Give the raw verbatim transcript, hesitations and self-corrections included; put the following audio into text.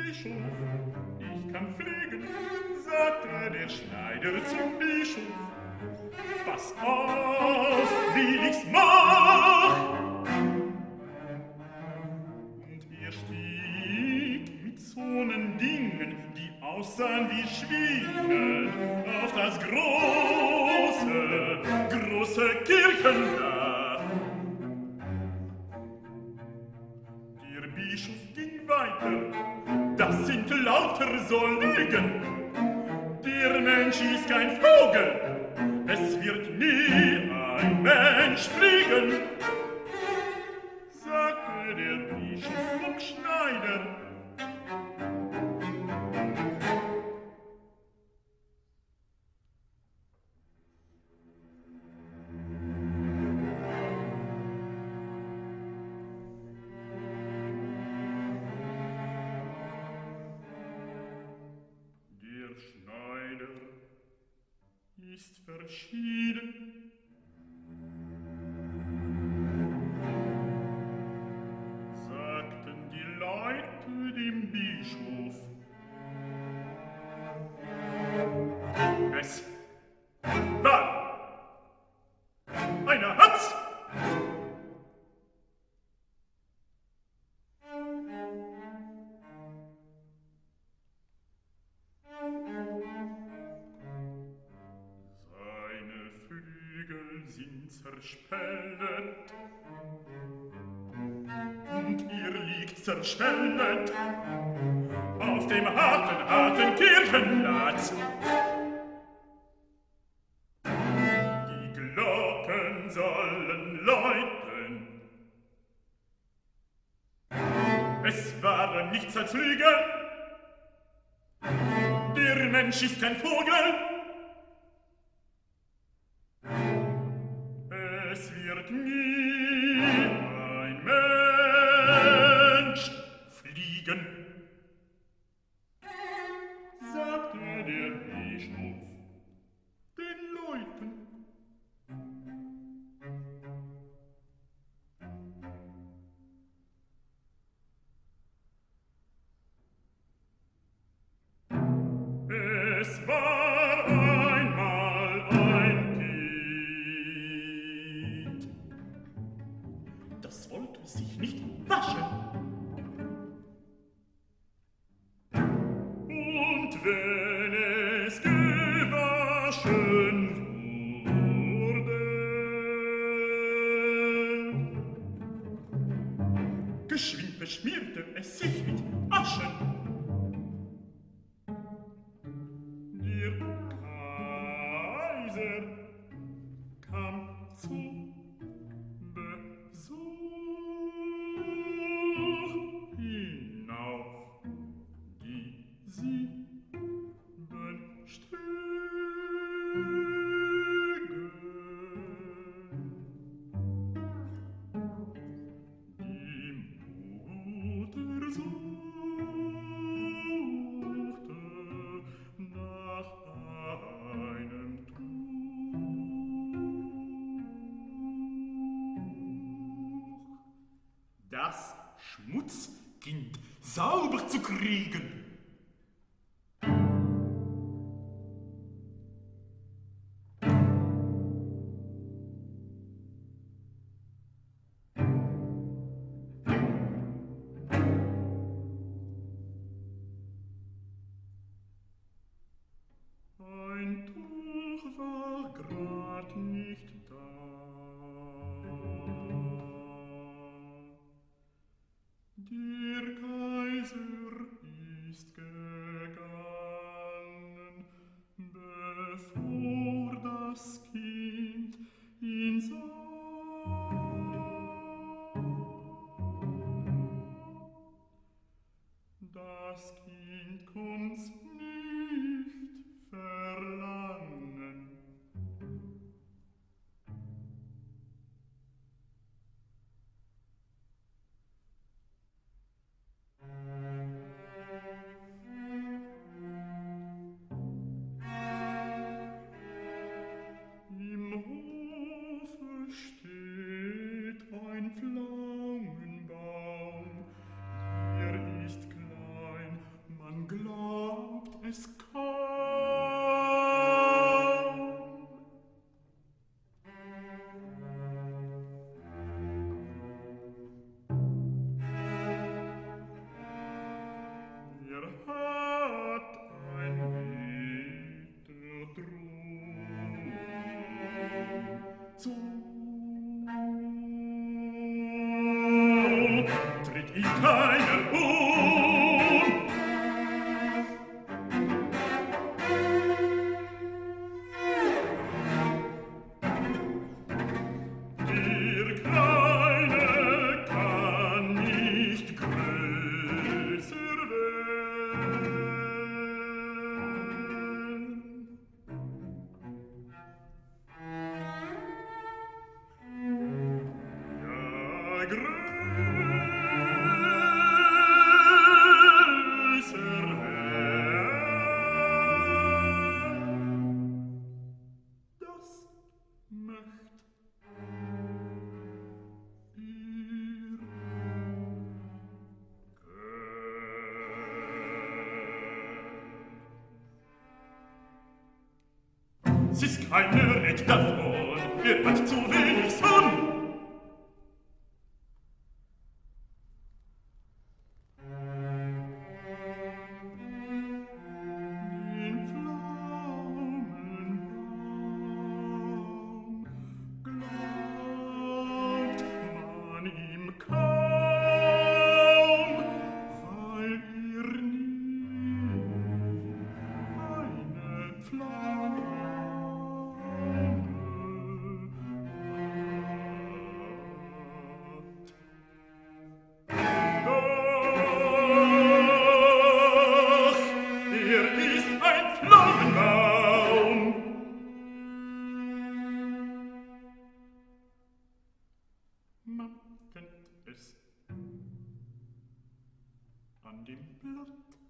Bischof, ich kann fliegen, sagte der Schneider zum Bischof. Pass auf, wie ich's mach! Und er stieg mit so'nen Dingen, die aussahen wie Schwingen, auf das große, große Kirchendach. Der Bischof ging weiter, das sind lauter so Lügen. Der Mensch ist kein Vogel, es wird nie ein Mensch fliegen, sagte der Bischof vom Schneider. Der Schneider ist verschieden. Sagten die Leute dem Bischof. Es war eine Hatz. Sind zerspellet und ihr liegt zerschellet auf dem harten, harten Kirchenplatz. Die Glocken sollen läuten. Es war nichts als Lüge. Der Mensch ist kein Vogel. Es wird nie ein Mensch fliegen, sagte der Bischof den Leuten. Es war einmal ein Kind, das wollte sich nicht waschen. Und wenn es gewaschen wurde, geschwind beschmierte es sich mit Aschen. Der Kaiser kam zu Besuch hinauf die sieben Stege. Die Mutter suchte nach einem Tuch, das Schmutzkind sauber zu kriegen. Ein Tuch war grad nicht da. Der Kaiser ist gegangen, bevor das Kind ihn sah. Das Kind konnt's nicht verlangen. es kaum. Er hat ein Mitterdrum. So tritt ihm keiner um. Der Kleine kann nicht größer werden. Ja, größer werden. Das möcht Es ist keine Rede davon, er hat zu wenig Sonn. Den Pflaumenbaum glaubt man ihm kaum, weil er nie eine Pflaume Man kennt es an dem Blatt.